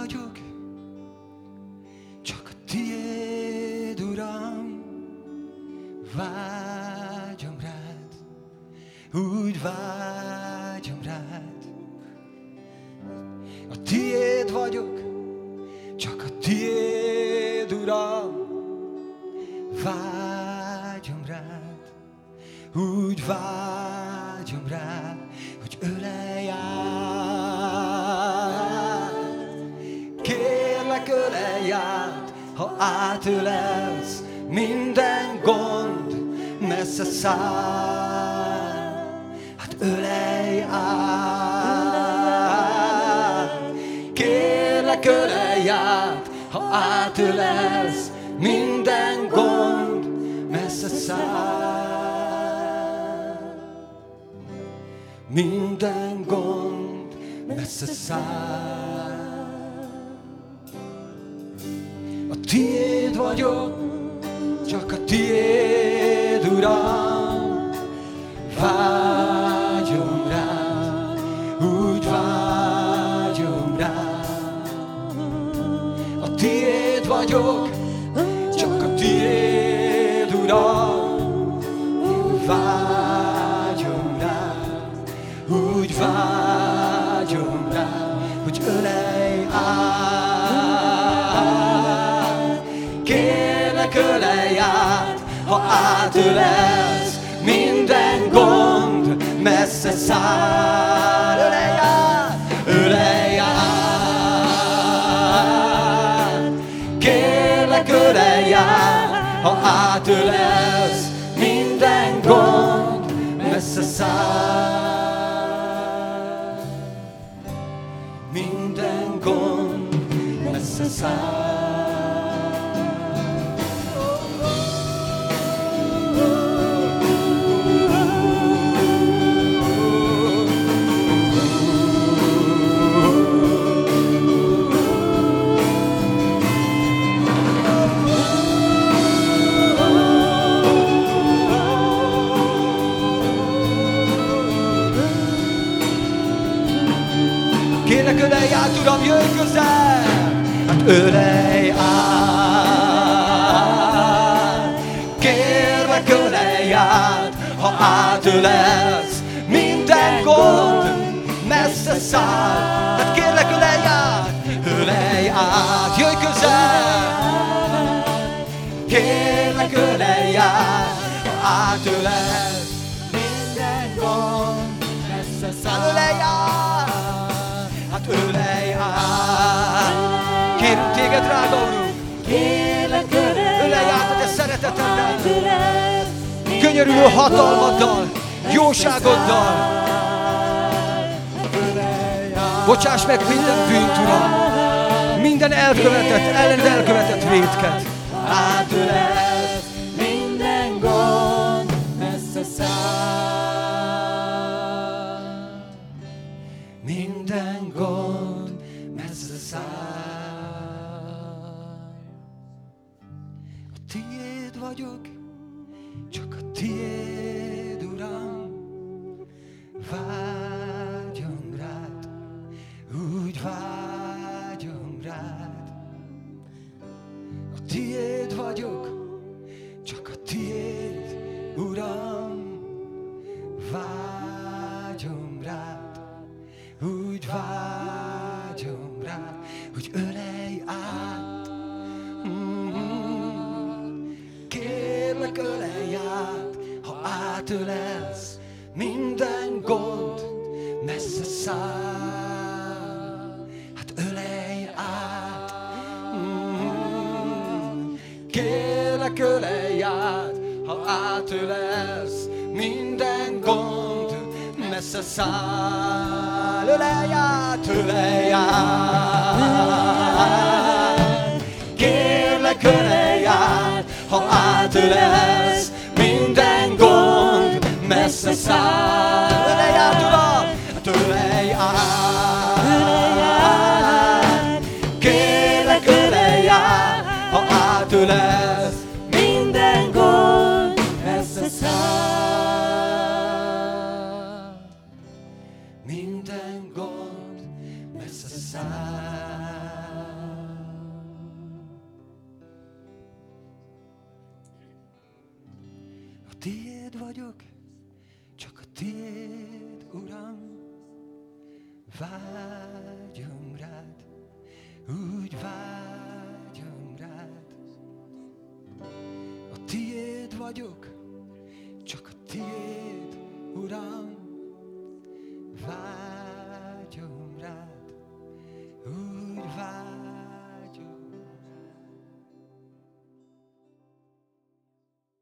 vagyok, csak a tiéd, Uram, vágyom rád, úgy vágyom rád. A tiéd vagyok, csak a tiéd, Uram, vágyom rád, úgy vágyom rád, hogy ölelj át. Kérlek, ölelj át, ha átölelsz, minden gond messze száll. Hát ölelj át. Kérlek, ölelj át, ha átölelsz, minden gond messze száll. Minden gond messze száll. A tiéd vagyok, csak a tiéd, Uram, vágyom rád, úgy vágyom rád. A tiéd vagyok, csak a tiéd, Uram, vágyom rád, úgy vágyom rád, hogy ölelj át. Kérlek, ölelj át, ha átölelsz, minden gond messze száll. Ölelj át, ölelj át. Kérlek, ölelj át, ha átölelsz, minden gond messze száll. Minden gond messze száll. Kérlek, ölelj át, Uram, jöjj közel! Hát ölelj át! Kérlek, ölelj át, ha átölelsz, minden gond messze száll. Hát kérlek, ölelj át, jöjj közel! Kérlek, ölelj át, ha átölelsz, minden gond messze száll. Ölelj át! Hát ölelj át! Kérünk téged, drága Urunk! Kérlek, Ölelj át a te szereteteddel! Könyörülő hatalmaddal, jóságoddal! Bocsáss meg minden bűnt, Uram! Minden elkövetett, ellened elkövetett vétket! átölelsz, minden gond messze száll. Minden gond messze száll. A tiéd vagyok, csak a tiéd, Uram, vágyom rád, úgy vágyom rád. A tiéd vagyok, csak a tiéd, Uram, vágyom rád, úgy vágyom rád, hogy ölelj át. Kérlek, ölelj át, ha átölelsz, minden gond messze száll. Hát ölelj át. Kérlek, ölelj át, ha átölelsz, minden gond messze száll. Ölelj át, ölelj át. Kérlek, ölelj át, ha átölelsz, minden gond messze száll. Ölelj át, Uram, ölelj át. Kérlek, ölelj át, ha átölelsz, Minden gond messze száll. minden gond messze száll. Tiéd vagyok, csak a tiéd, Uram, vágyom rád, úgy vágyom rád. A tiéd vagyok,